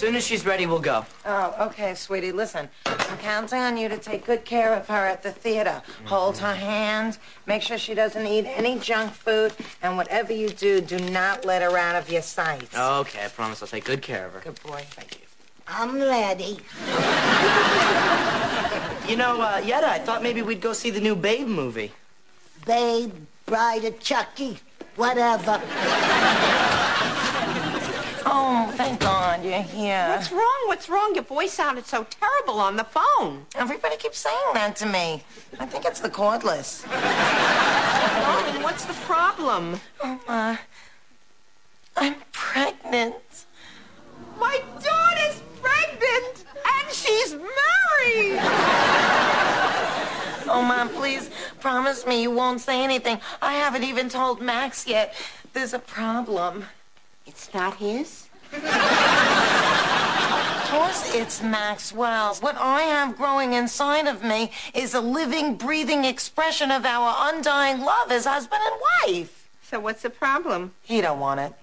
soon as she's ready, we'll go. Oh, okay, sweetie. Listen, I'm counting on you to take good care of her at the theater. Hold her hand. Make sure she doesn't eat any junk food. And whatever you do, do not let her out of your sight. Okay, I promise I'll take good care of her. Good boy. Thank you. I'm ready. You know, Yetta, I thought maybe we'd go see the new Babe movie. Babe, Bride of Chucky, whatever. Oh, thank God you're here. What's wrong? What's wrong? Your voice sounded so terrible on the phone. Everybody keeps saying that to me. I think it's the cordless. Oh, and what's the problem? Oh, I'm pregnant. My daughter's pregnant, and she's married. Oh, Mom, please promise me you won't say anything. I haven't even told Max yet. There's a problem. It's not his? Of course it's Maxwell's. What I have growing inside of me is a living, breathing expression of our undying love as husband and wife. So what's the problem? He don't want it.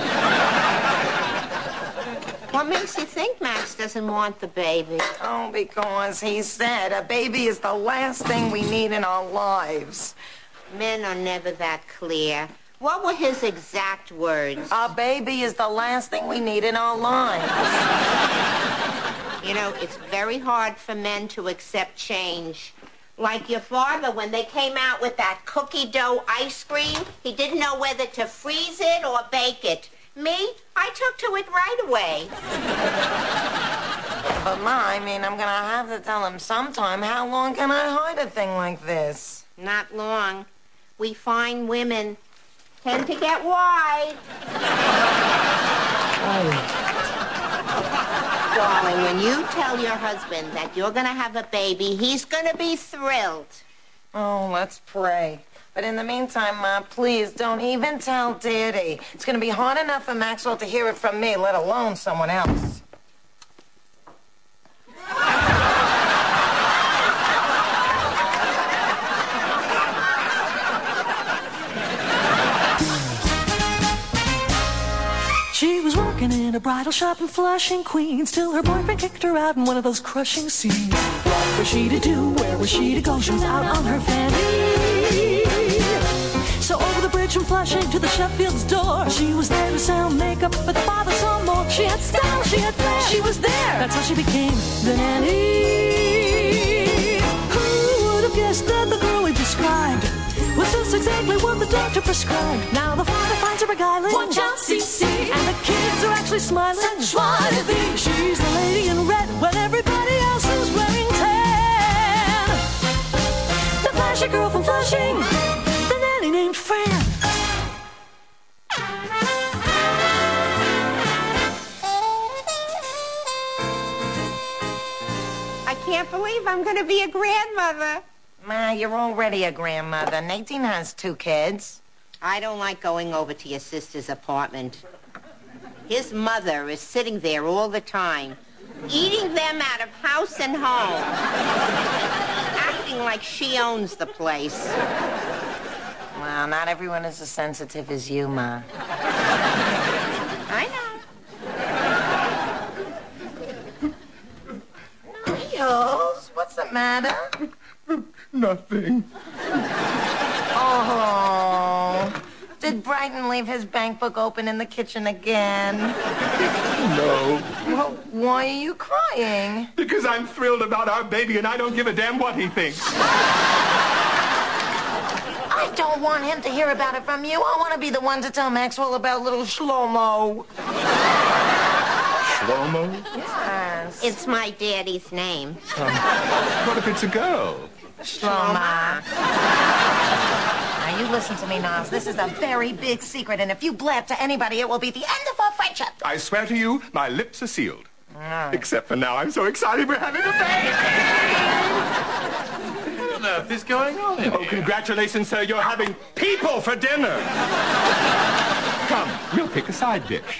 What makes you think Max doesn't want the baby? Oh, because he said a baby is the last thing we need in our lives. Men are never that clear. What were his exact words? A baby is the last thing we need in our lives. You know, it's very hard for men to accept change. Like your father, when they came out with that cookie dough ice cream, he didn't know whether to freeze it or bake it. Me, I took to it right away. But, Ma, I mean, I'm going to have to tell him sometime. How long can I hide a thing like this? Not long. We fine women tend to get wide. Darling, when you tell your husband that you're going to have a baby, he's going to be thrilled. Oh, let's pray. But in the meantime, Ma, please don't even tell Daddy. It's going to be hard enough for Maxwell to hear it from me, let alone someone else. She was working in a bridal shop in Flushing, Queens, till her boyfriend kicked her out in one of those crushing scenes. What was she to do? Where was she to go? She was out on her fanny. So over the bridge from Flushing to the Sheffield's door, she was there to sell makeup, but the father saw more. She had style, she had flair, she was there. That's how she became the nanny. Who would have guessed that the girl we described was just exactly what the doctor prescribed? Now the father finds her beguiling. Watch out, CC. And the kids are actually smiling. Sensuality. She's the lady in red when everybody else is wearing tan. The flashy girl from Flushing, the nanny named Fran. I can't believe I'm going to be a grandmother. Ma, you're already a grandmother. Nadine has 2 kids. I don't like going over to your sister's apartment. His mother is sitting there all the time, eating them out of house and home, acting like she owns the place. Well, not everyone is as sensitive as you, Ma. I know. Niels, what's the matter? Nothing. Oh, did Brighton leave his bank book open in the kitchen again? No. Well, why are you crying? Because I'm thrilled about our baby and I don't give a damn what he thinks. I don't want him to hear about it from you. I want to be the one to tell Maxwell about little Shlomo. Shlomo? Yes. It's my daddy's name. What if it's a girl? Shloma. Now, you listen to me, Niles. This is a very big secret, and if you blab to anybody, it will be the end of our friendship. I swear to you, my lips are sealed. Except for now, I'm so excited we're having a baby! What on earth is going on in Oh, here? congratulations, sir. You're having people for dinner. Come, we'll pick a side dish.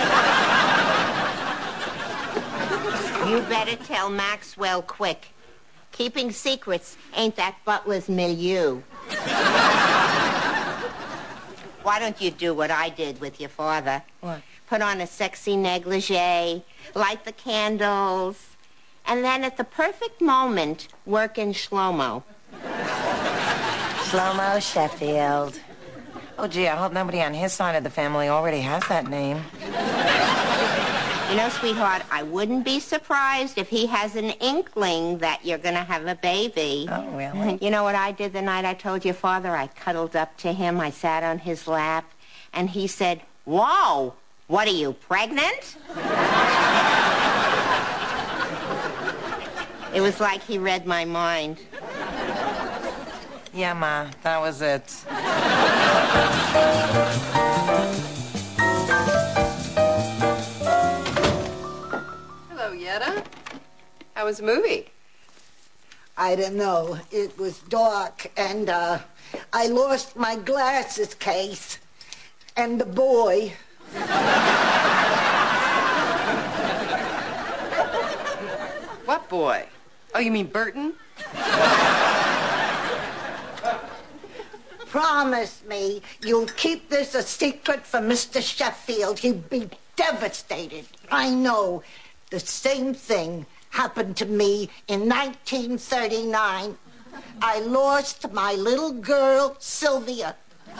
You better tell Maxwell quick. Keeping secrets ain't that butler's milieu. Why don't you do what I did with your father? What? put on a sexy negligee, light the candles, and then at the perfect moment, work in Shlomo. Shlomo Sheffield. Oh, gee, I hope nobody on his side of the family already has that name. You know, sweetheart, I wouldn't be surprised if he has an inkling that you're going to have a baby. Oh, really? You know what I did the night I told your father? I cuddled up to him, I sat on his lap, and he said, "Whoa, what are you, pregnant?" It was like he read my mind. Yeah, Ma, that was it. Hello, Yetta. How was the movie? I don't know. It was dark, and I lost my glasses case. And the boy. What boy? Oh, you mean Burton? Promise me you'll keep this a secret from Mr. Sheffield. He'd be devastated. I know. The same thing happened to me in 1939. I lost my little girl, Sylvia.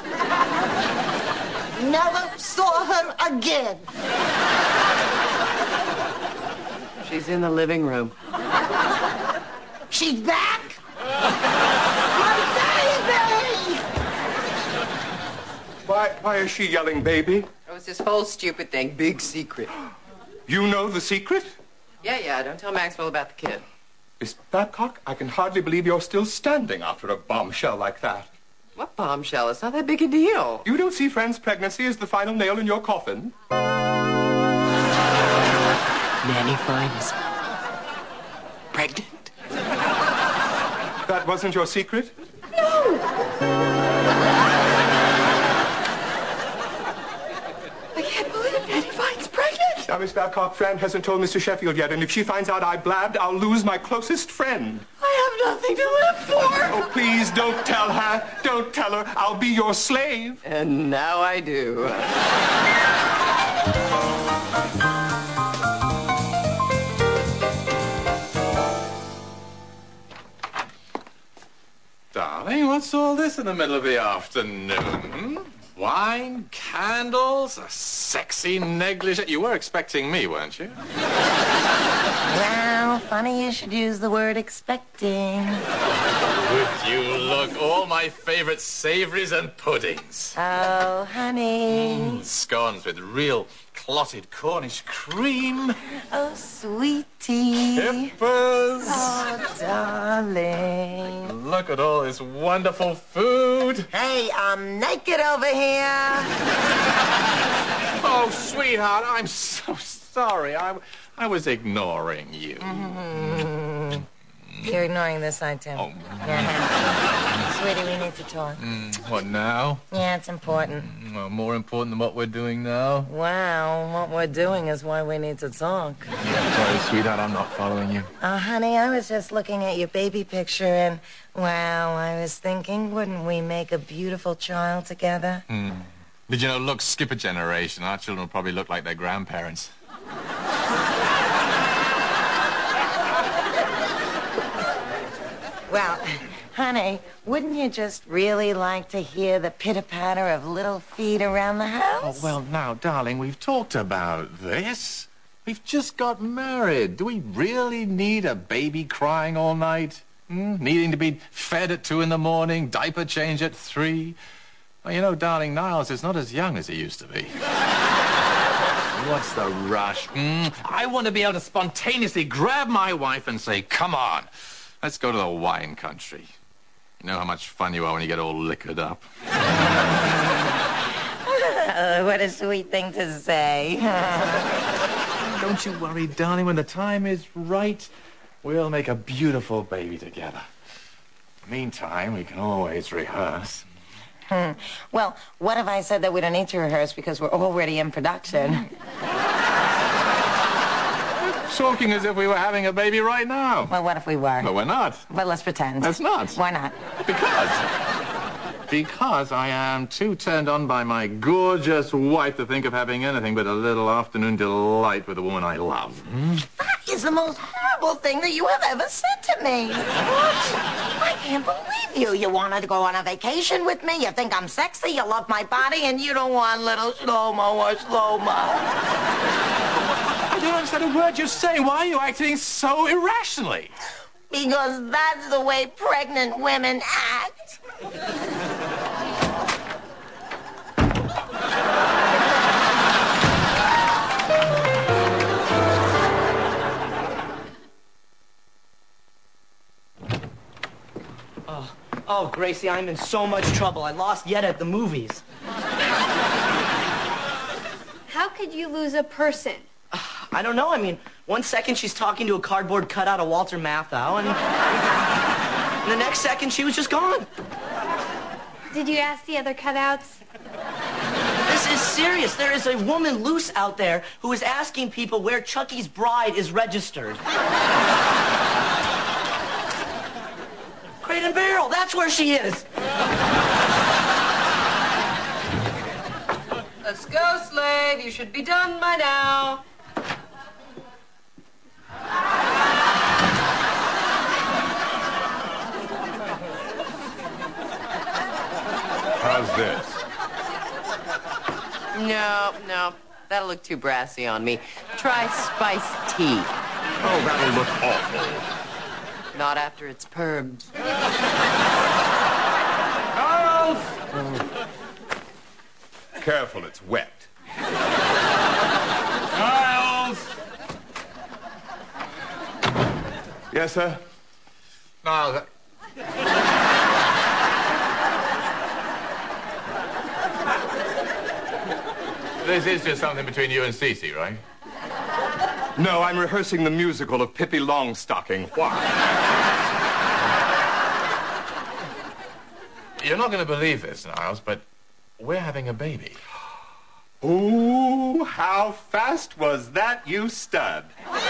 Never saw her again. She's in the living room. She's back? My baby! Why is she yelling, baby? It was this whole stupid thing. Big secret. You know the secret? Yeah. Don't tell Maxwell about the kid. Miss Babcock, I can hardly believe you're still standing after a bombshell like that. What bombshell? It's not that big a deal. You don't see Fran's pregnancy as the final nail in your coffin? Nanny finds pregnant. That wasn't your secret? I can't believe Nanny finds pregnant. Now, Miss Babcock, Fran hasn't told Mr. Sheffield yet, and if she finds out I blabbed, I'll lose my closest friend. I have nothing to live for. Oh, please, don't tell her. Don't tell her. I'll be your slave. And now I do. Darling, what's all this in the middle of the afternoon? Wine, candles, a sexy negligee. You were expecting me, weren't you? Well, funny you should use the word expecting. Would you look, all my favorite savories and puddings. Oh, honey. Scones with real clotted Cornish cream. Oh, sweetie. Hippers. Oh, darling. Look at all this wonderful food. Hey, I'm naked over here. Oh, sweetheart, I'm so sorry. I was ignoring you. You're ignoring this side, too. Oh. Yeah. Sweetie, we need to talk. What now? Yeah, it's important. Well, more important than what we're doing now? Wow, what we're doing is why we need to talk. Sorry, sweetheart, I'm not following you. Oh, honey, I was just looking at your baby picture and, well, I was thinking, wouldn't we make a beautiful child together? Did you know, look, skip a generation. Our children will probably look like their grandparents. Well, honey, wouldn't you just really like to hear the pitter-patter of little feet around the house? Oh, well, now, darling, we've talked about this. We've just got married. Do we really need a baby crying all night? Needing to be fed at 2 in the morning, diaper change at 3? Well, you know, darling, Niles is not as young as he used to be. What's the rush? I want to be able to spontaneously grab my wife and say, come on, let's go to the wine country. You know how much fun you are when you get all liquored up. What a sweet thing to say. Don't you worry, darling. When the time is right, we'll make a beautiful baby together. Meantime, we can always rehearse. Well, what if I said that we don't need to rehearse because we're already in production? Talking as if we were having a baby right now. Well, what if we were? But we're not. Well, let's pretend. Let's not. Why not? Because Because I am too turned on by my gorgeous wife to think of having anything but a little afternoon delight with the woman I love. That is the most horrible thing that you have ever said to me. What? I can't believe you. You wanted to go on a vacation with me. You think I'm sexy. You love my body, and you don't want little slow-mo or slow-mo. I don't understand a word you're saying. Why are you acting so irrationally? Because that's the way pregnant women act. Oh, Gracie, I'm in so much trouble. I lost Yetta at the movies. How could you lose a person? I don't know. I mean, one second she's talking to a cardboard cutout of Walter Matthau, and the next second she was just gone. Did you ask the other cutouts? This is serious. There is a woman loose out there who is asking people where Chucky's bride is registered. Crate and Barrel, that's where she is. Let's go, slave. You should be done by now. How's this? No. That'll look too brassy on me. Try spiced tea. Oh, that'll look awful. Not after it's permed. Charles! Careful, it's wet. Charles! Yes, sir? No, this is just something between you and Cece, right? No, I'm rehearsing the musical of Pippi Longstocking. Why? You're not going to believe this, Niles, but we're having a baby. Ooh, how fast was that, you stud?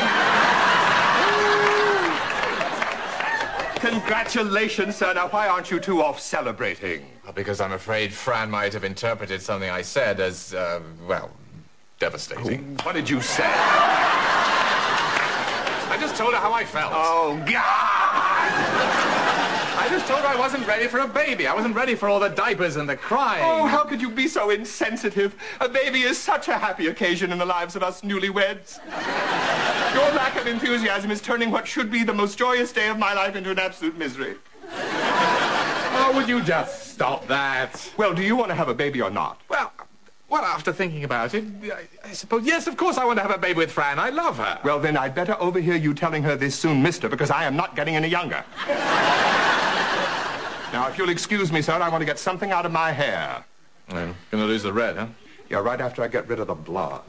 Congratulations, sir. Now, why aren't you two off celebrating? Well, because I'm afraid Fran might have interpreted something I said as, well, devastating. What did you say? I just told her how I felt. Oh, God! I just told her I wasn't ready for a baby. I wasn't ready for all the diapers and the crying. Oh, how could you be so insensitive? A baby is such a happy occasion in the lives of us newlyweds. Your lack of enthusiasm is turning what should be the most joyous day of my life into an absolute misery. Oh, would you just stop that? Well, do you want to have a baby or not? Well, after thinking about it, I suppose, yes, of course I want to have a baby with Fran. I love her. Well, then I'd better overhear you telling her this soon, mister, because I am not getting any younger. Now, if you'll excuse me, sir, I want to get something out of my hair. I'm gonna lose the red, huh? Yeah, right after I get rid of the blood.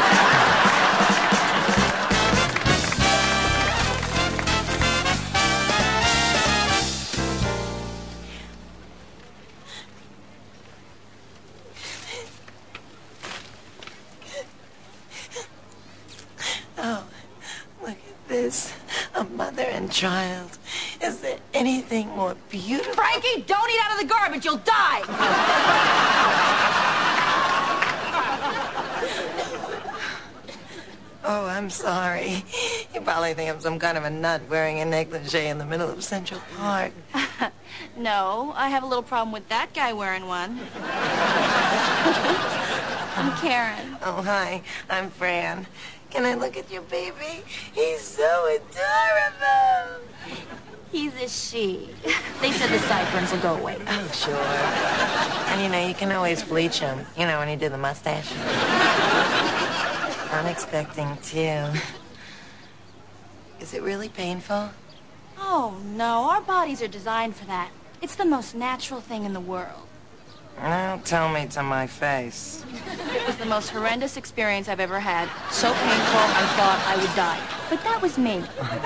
Oh, look at this. A mother and child. Is there anything more beautiful? Frankie, don't eat out of the garbage. You'll die. Oh, I'm sorry. You probably think I'm some kind of a nut wearing a negligee in the middle of Central Park. No, I have a little problem with that guy wearing one. I'm Karen. Oh, hi. I'm Fran. Can I look at your baby? He's so adorable. He's a she. They said the sideburns will go away. Oh, sure. And, you can always bleach him. When you do the mustache. I'm expecting two. Is it really painful? Oh, no, our bodies are designed for that. It's the most natural thing in the world. Don't tell me to my face. It was the most horrendous experience I've ever had. So painful, I thought I would die. But that was me.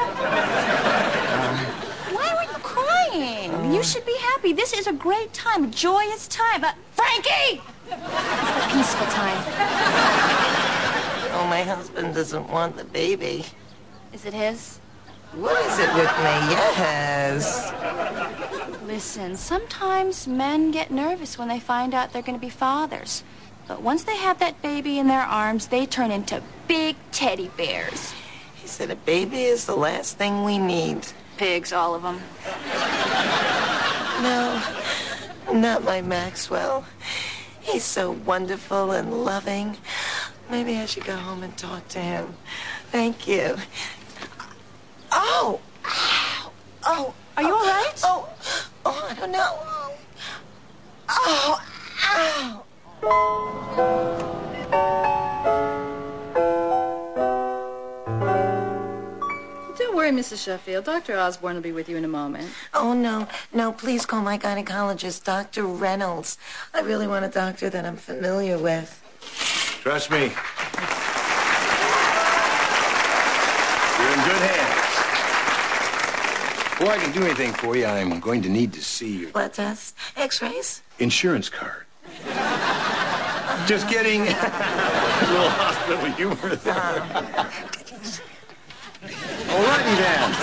Why were you crying? You should be happy. This is a great time, a joyous time. Frankie! It's a peaceful time. Oh, my husband doesn't want the baby. Is it his? What is it with me? Yes. Listen, sometimes men get nervous when they find out they're going to be fathers. But once they have that baby in their arms, they turn into big teddy bears. He said a baby is the last thing we need. Pigs, all of them. No, not my Maxwell. He's so wonderful and loving. Maybe I should go home and talk to him. Thank you. Oh! Ow! Oh! Are you all right? Oh! Oh, I don't know. Oh! Ow! Don't worry, Mrs. Sheffield. Dr. Osborne will be with you in a moment. Oh, no. No, please call my gynecologist, Dr. Reynolds. I really want a doctor that I'm familiar with. Trust me. You're in good hands. Before I can do anything for you, I'm going to need to see your Blood tests? X-rays? insurance card. Just kidding. A little hospital humor there. All righty then.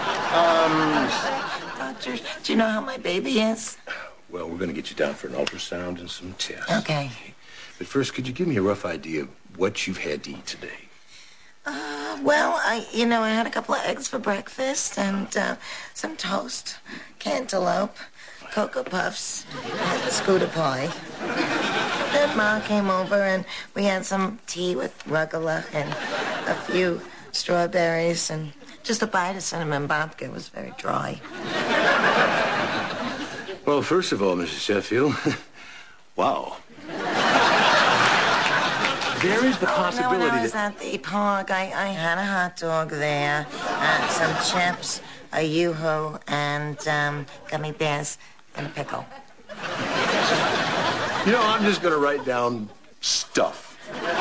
Doctor, do you know how my baby is? Well, we're going to get you down for an ultrasound and some tests. Okay. But first, could you give me a rough idea of what you've had to eat today? Well, I had a couple of eggs for breakfast and some toast, cantaloupe, Cocoa Puffs, and a scooter pie. Then Ma came over and we had some tea with rugelach and a few strawberries and just a bite of cinnamon babka. It was very dry. Well, first of all, Mrs. Sheffield, wow. There is the possibility when I was that... at the park, I had a hot dog there, some chips, a yoo-hoo, and gummy bears and a pickle. You know, I'm just going to write down stuff.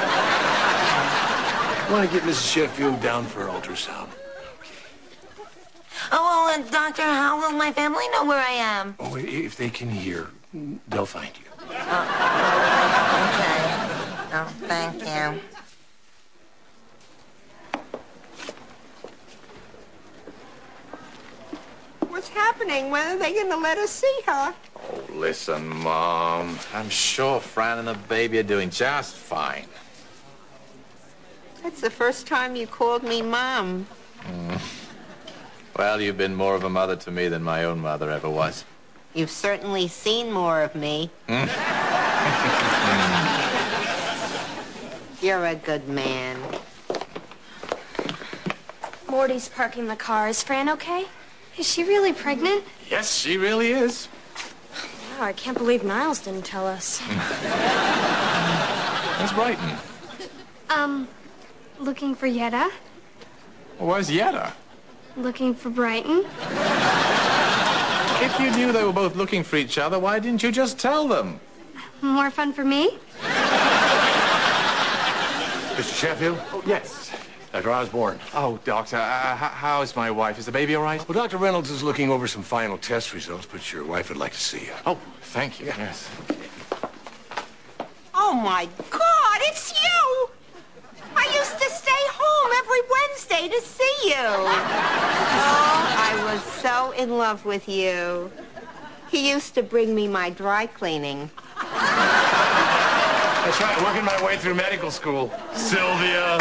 I want to get Mrs. Sheffield down for an ultrasound. Oh, and Doctor, how will my family know where I am? Oh, if they can hear, they'll find you. Okay. Oh, thank you. What's happening? When are they going to let us see her? Oh, listen, Mom. I'm sure Fran and the baby are doing just fine. That's the first time you called me Mom. Well, you've been more of a mother to me than my own mother ever was. You've certainly seen more of me. You're a good man. Morty's parking the car. Is Fran okay? Is she really pregnant? Yes, she really is. Wow, I can't believe Niles didn't tell us. Where's Brighton? Looking for Yetta? Where's Yetta? Looking for Brighton? If you knew they were both looking for each other, why didn't you just tell them? More fun for me? Mr. Sheffield? Oh, yes. Dr. Osborne. Oh, Doctor, how's my wife? Is the baby all right? Well, Dr. Reynolds is looking over some final test results, but your wife would like to see you. Oh, thank you. Yes. Oh, my God, it's you! I used to stay home every Wednesday to see you. Oh, I was so in love with you. He used to bring me my dry cleaning. That's right, working my way through medical school. Sylvia.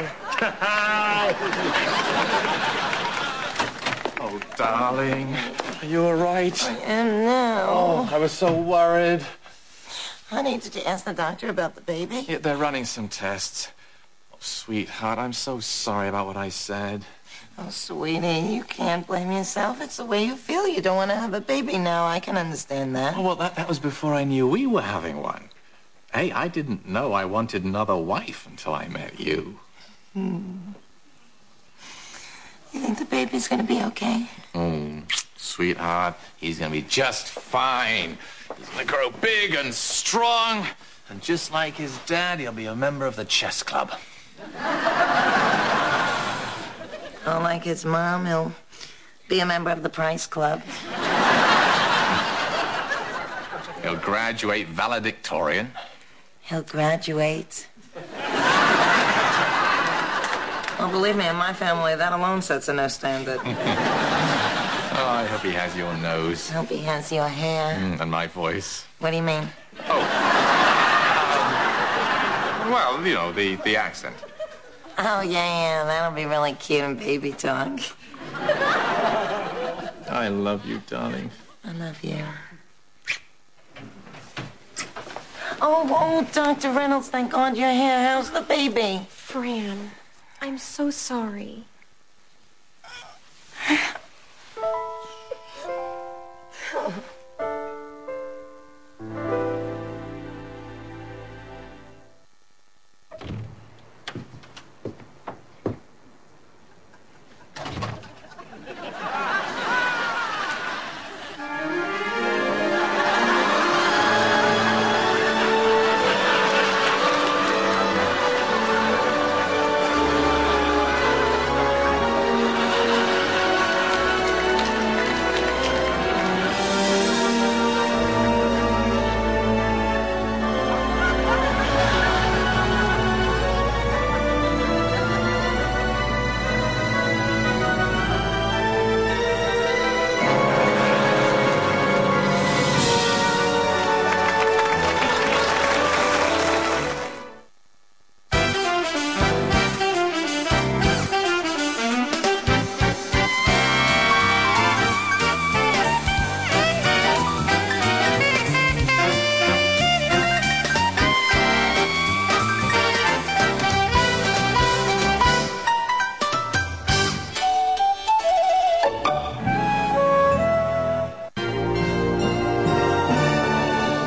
Oh, darling. Are you all right? I am now. Oh, I was so worried. Honey, did you ask the doctor about the baby? Yeah, they're running some tests. Oh, sweetheart, I'm so sorry about what I said. Oh, sweetie, you can't blame yourself. It's the way you feel. You don't want to have a baby now. I can understand that. Oh, well, that was before I knew we were having one. Hey, I didn't know I wanted another wife until I met you. You think the baby's going to be okay? Sweetheart, he's going to be just fine. He's going to grow big and strong. And just like his dad, he'll be a member of the chess club. Oh, like his mom, he'll be a member of the Price Club. He'll graduate valedictorian. He'll graduate. Well, believe me, in my family, that alone sets a no standard. Oh, I hope he has your nose. I hope he has your hair. And my voice. What do you mean? Well, you know, the accent. Oh, yeah, that'll be really cute and baby talk. I love you, darling. I love you. Oh, Dr. Reynolds, thank God you're here. How's the baby? Fran, I'm so sorry.